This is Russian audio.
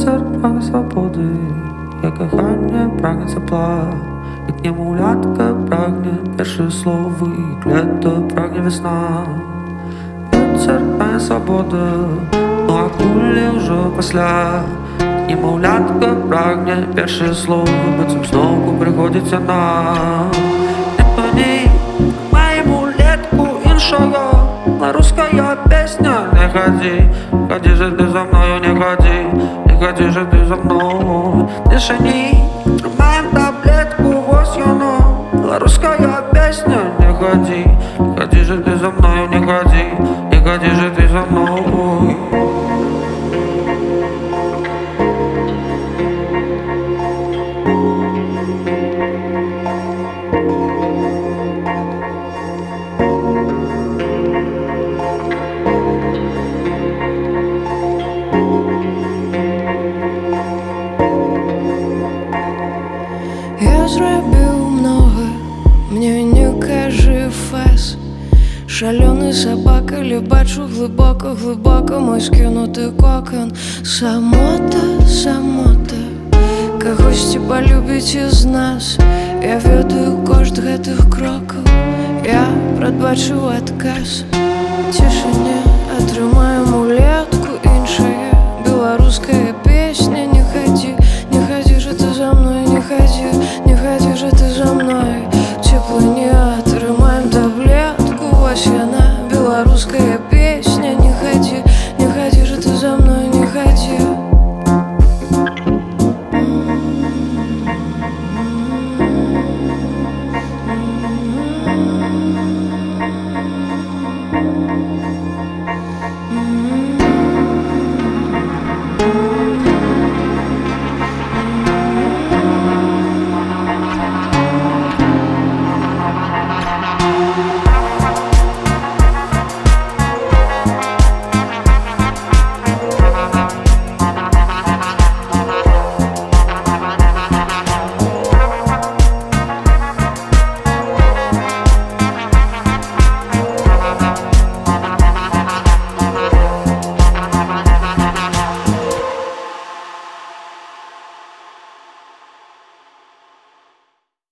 Вецер прагне свободы, як кохання прагне тепла, як немовлятка прагне перші слови, як лето прагне весна. Вецер прагне свободи, ну а кулі вже після. Немовлятка прагне перші слови, бо знову приходиться нам. Не тоні, маємо летку іншого, русская песня. Не ходи, ходи же ты за мною, не ходи, не ходи же ты за мною. Тишині, маємо таблетку, ось воно, русская песня. Не ходи, не ходи же ты за мною, не ходи, не ходи же ты за мною. Я зробив много, мне не кажи фас. Шаленый собака, ли бачу глибоко мой скинутий кокон. Самота, когось тебе любить із нас. Я ведаю кошт гэтых крокаў, я прадбачу адказ. Цішыня, атрымаем улетку іншая беларуская песня. Не ходи, не ходи же ты за мной, не ходи, не ходи же ты за мной. Теплыне атрымаем таблетку, вось яна беларуская песня. Не ходи,